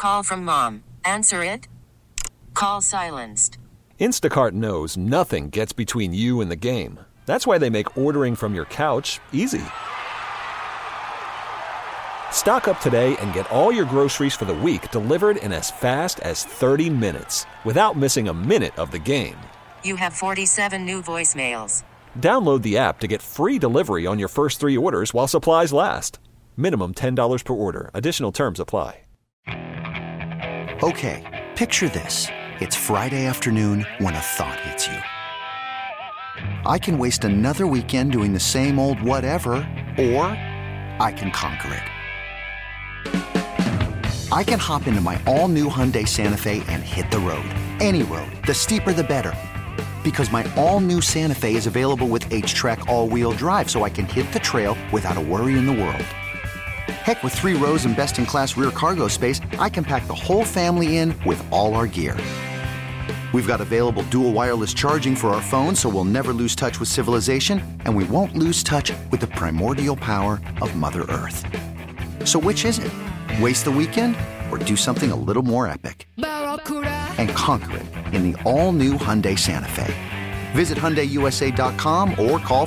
Call from mom. Answer it. Call silenced. Instacart knows nothing gets between you and the game. That's why they make ordering from your couch easy. Stock up today and get all your groceries for the week delivered in as fast as 30 minutes without missing a minute of the game. You have 47 new voicemails. Download the app to get free delivery on your first 3 orders while supplies last. Minimum $10 per order. Additional terms apply. Okay, picture this. It's Friday afternoon when a thought hits you. I can waste another weekend doing the same old whatever, or I can conquer it. I can hop into my all-new Hyundai Santa Fe and hit the road. Any road. The steeper the better. Because my all-new Santa Fe is available with H-Track all-wheel drive, so I can hit the trail without a worry in the world. Heck, with 3 rows and best-in-class rear cargo space, I can pack the whole family in with all our gear. We've got available dual wireless charging for our phones, so we'll never lose touch with civilization, and we won't lose touch with the primordial power of Mother Earth. So which is it? Waste the weekend or do something a little more epic? And conquer it in the all-new Hyundai Santa Fe. Visit HyundaiUSA.com or call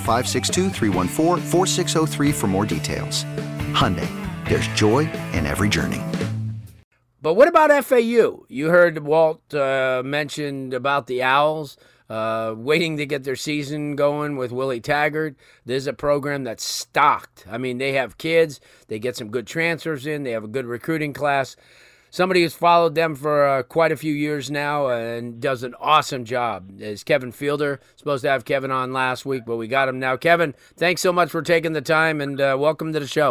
562-314-4603 for more details. Hyundai, there's joy in every journey. But what about FAU? You heard Walt mentioned about the Owls waiting to get their season going with Willie Taggart. This is a program that's stocked. I mean, they have kids. They get some good transfers in. They have a good recruiting class. Somebody who's followed them for quite a few years now and does an awesome job is Kevin Fielder. Supposed to have Kevin on last week, but we got him now. Kevin, thanks so much for taking the time, and welcome to the show.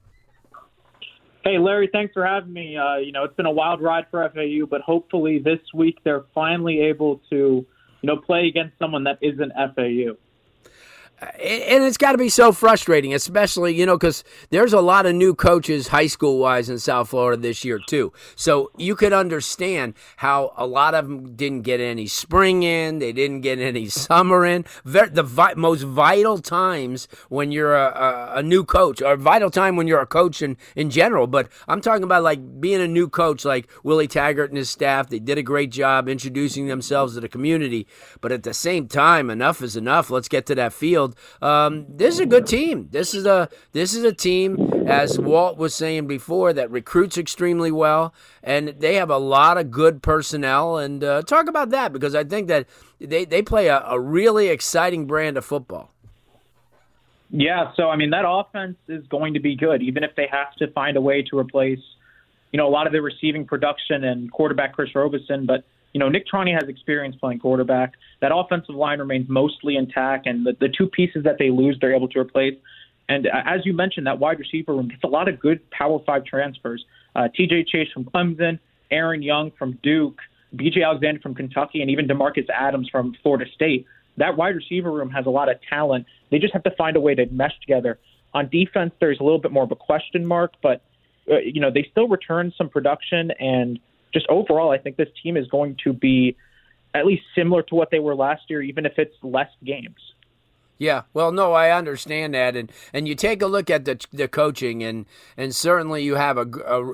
Hey, Larry, thanks for having me. It's been a wild ride for FAU, but hopefully this week they're finally able to, play against someone that isn't FAU. And it's got to be so frustrating, especially, because there's a lot of new coaches high school-wise in South Florida this year, too. So you could understand how a lot of them didn't get any spring in, they didn't get any summer in. The most vital times when you're a new coach, or vital time when you're a coach in general. But I'm talking about, like, being a new coach like Willie Taggart and his staff. They did a great job introducing themselves to the community. But at the same time, enough is enough. Let's get to that field. This is a good team. This is a team, as Walt was saying before, that recruits extremely well, and they have a lot of good personnel. And talk about that, because I think that they play a really exciting brand of football. Yeah, so, that offense is going to be good, even if they have to find a way to replace, a lot of the receiving production and quarterback Chris Robeson. But Nick Troney has experience playing quarterback. That offensive line remains mostly intact, and the 2 pieces that they lose, they're able to replace. And as you mentioned, that wide receiver room gets a lot of good Power 5 transfers. TJ Chase from Clemson, Aaron Young from Duke, BJ Alexander from Kentucky, and even DeMarcus Adams from Florida State. That wide receiver room has a lot of talent. They just have to find a way to mesh together. On defense, there's a little bit more of a question mark, but they still return some production, and just overall, I think this team is going to be at least similar to what they were last year, even if it's less games. Yeah, well, no, I understand that, and you take a look at the coaching, and certainly you have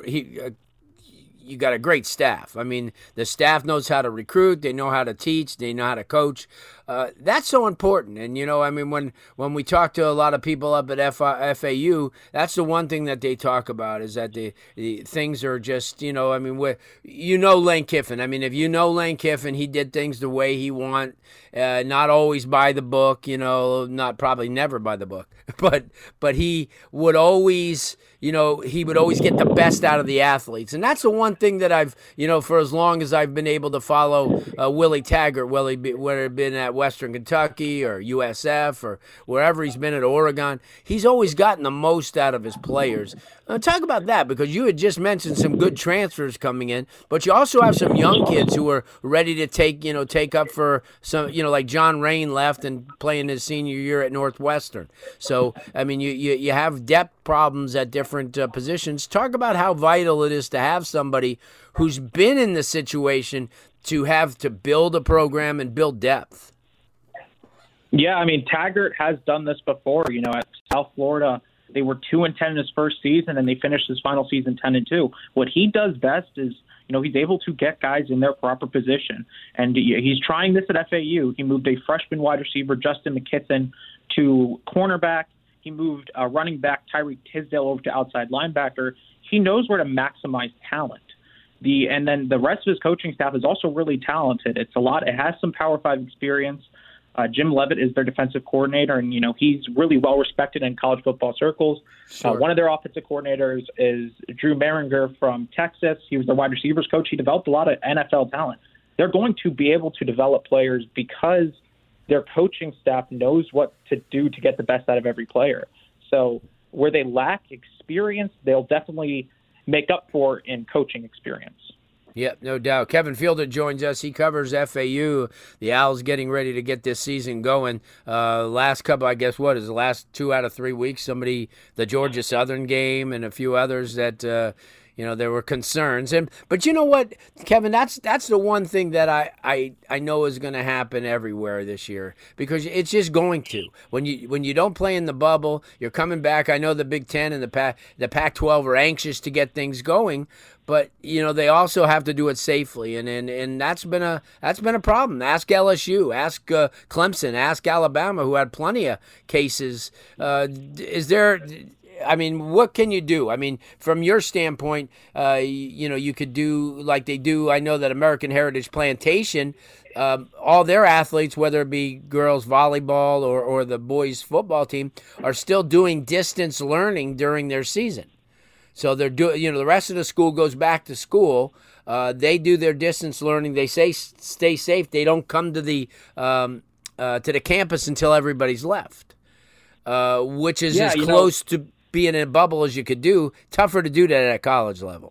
you got a great staff. The staff knows how to recruit, they know how to teach, they know how to coach. That's so important. And, when we talk to a lot of people up at FAU, that's the one thing that they talk about, is that the things are just, Lane Kiffin. If you know Lane Kiffin, he did things the way he want, not always by the book, not probably never by the book, but he would always, he would always get the best out of the athletes. And that's the one thing that I've, for as long as I've been able to follow Willie Taggart, whether it been at Western Kentucky or USF or wherever he's been at Oregon, he's always gotten the most out of his players. Talk about that, because you had just mentioned some good transfers coming in, but you also have some young kids who are ready to take up for some, like John Rain left and playing his senior year at Northwestern. So, you have depth problems at different positions. Talk about how vital it is to have somebody who's been in the situation to have to build a program and build depth. Yeah, Taggart has done this before. At South Florida, They were 2-10 in his first season, and they finished his final season 10-2. What he does best is, he's able to get guys in their proper position. And he's trying this at FAU. He moved a freshman wide receiver, Justin McKithen, to cornerback. He moved running back Tyreek Tisdale over to outside linebacker. He knows where to maximize talent. And then the rest of his coaching staff is also really talented. It has some Power 5 experience. Jim Leavitt is their defensive coordinator, and he's really well respected in college football circles. Sure. One of their offensive coordinators is Drew Maringer from Texas. He was the wide receivers coach. He developed a lot of NFL talent. They're going to be able to develop players because their coaching staff knows what to do to get the best out of every player. So where they lack experience, they'll definitely make up for in coaching experience. Yep, no doubt. Kevin Fielder joins us. He covers FAU. The Owls getting ready to get this season going. Last couple, I guess, the last 2 out of 3 weeks, the Georgia Southern game and a few others that, there were concerns. But you know what, Kevin, that's the one thing that I know is going to happen everywhere this year, because it's just going to. When you don't play in the bubble, you're coming back. I know the Big Ten and the Pac-12 are anxious to get things going, but they also have to do it safely, and that's been a problem. Ask LSU, ask Clemson, ask Alabama, who had plenty of cases. What can you do? From your standpoint, you could do like they do. I know that American Heritage Plantation, all their athletes, whether it be girls volleyball or the boys football team, are still doing distance learning during their season. So they're doing, the rest of the school goes back to school. They do their distance learning. They say stay safe. They don't come to the campus until everybody's left, which is as close to being in a bubble as you could do. Tougher to do that at college level.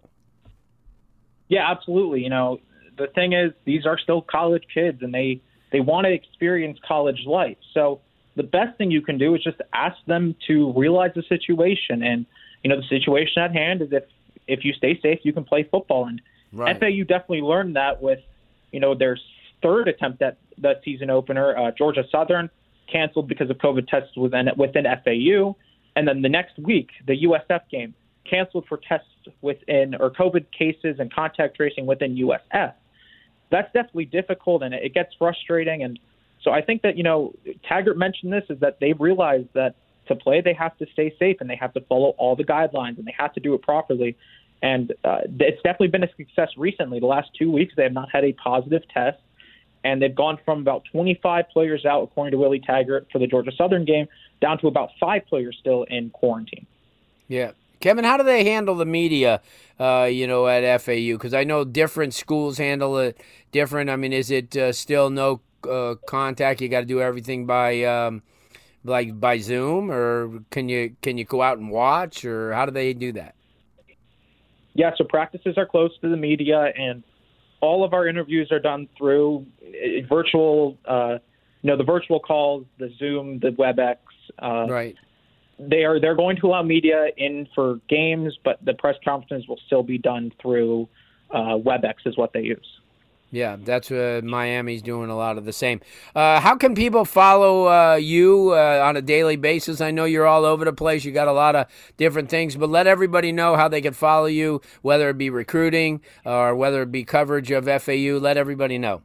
Yeah, absolutely. The thing is, these are still college kids, and they want to experience college life. So the best thing you can do is just ask them to realize the situation. And the situation at hand is if you stay safe, you can play football. And right. FAU definitely learned that with, their third attempt at the season opener. Georgia Southern canceled because of COVID tests within FAU. And then the next week, the USF game canceled for tests or COVID cases and contact tracing within USF. That's definitely difficult, and it gets frustrating. And so I think that, Taggart mentioned this, is that they've realized that to play, they have to stay safe, and they have to follow all the guidelines, and they have to do it properly. And it's definitely been a success recently. The last 2 weeks, they have not had a positive test, and they've gone from about 25 players out, according to Willie Taggart, for the Georgia Southern game, down to about 5 players still in quarantine. Yeah. Kevin, how do they handle the media, at FAU? Because I know different schools handle it different. Is it still no contact? You got to do everything by by Zoom, or can you go out and watch, or how do they do that? Yeah, so practices are closed to the media, and all of our interviews are done through virtual, the virtual calls, the Zoom, the WebEx. Right. They're going to allow media in for games, but the press conferences will still be done through WebEx is what they use. Yeah, that's Miami's doing a lot of the same. How can people follow you on a daily basis? I know you're all over the place. You got a lot of different things, but let everybody know how they can follow you, whether it be recruiting or whether it be coverage of FAU. Let everybody know.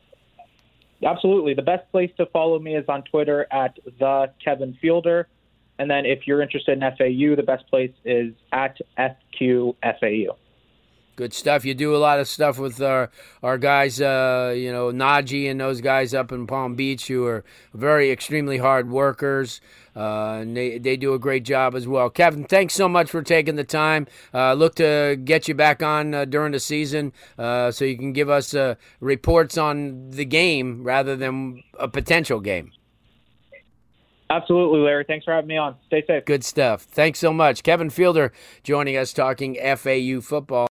Absolutely. The best place to follow me is on Twitter at @KevinFielder. And then if you're interested in FAU, the best place is at FQFAU. Good stuff. You do a lot of stuff with our guys, Najee and those guys up in Palm Beach, who are very extremely hard workers. And they do a great job as well. Kevin, thanks so much for taking the time. Look to get you back on during the season so you can give us reports on the game rather than a potential game. Absolutely, Larry. Thanks for having me on. Stay safe. Good stuff. Thanks so much. Kevin Fielder joining us talking FAU football.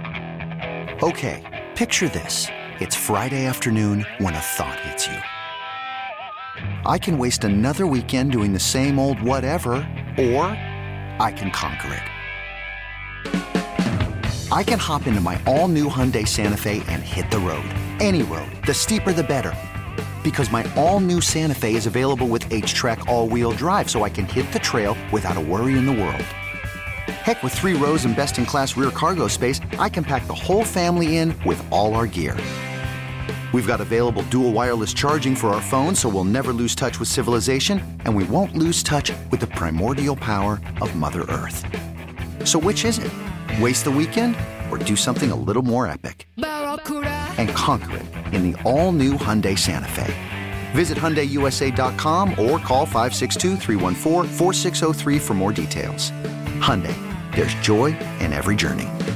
Okay, picture this. It's Friday afternoon when a thought hits you. I can waste another weekend doing the same old whatever, or I can conquer it. I can hop into my all-new Hyundai Santa Fe and hit the road. Any road. The steeper, the better. Because my all-new Santa Fe is available with H-Track all-wheel drive, so I can hit the trail without a worry in the world. Heck, with 3 rows and best-in-class rear cargo space, I can pack the whole family in with all our gear. We've got available dual wireless charging for our phones, so we'll never lose touch with civilization, and we won't lose touch with the primordial power of Mother Earth. So which is it? Waste the weekend or do something a little more epic? And conquer it in the all-new Hyundai Santa Fe. Visit HyundaiUSA.com or call 562-314-4603 for more details. Hyundai, there's joy in every journey.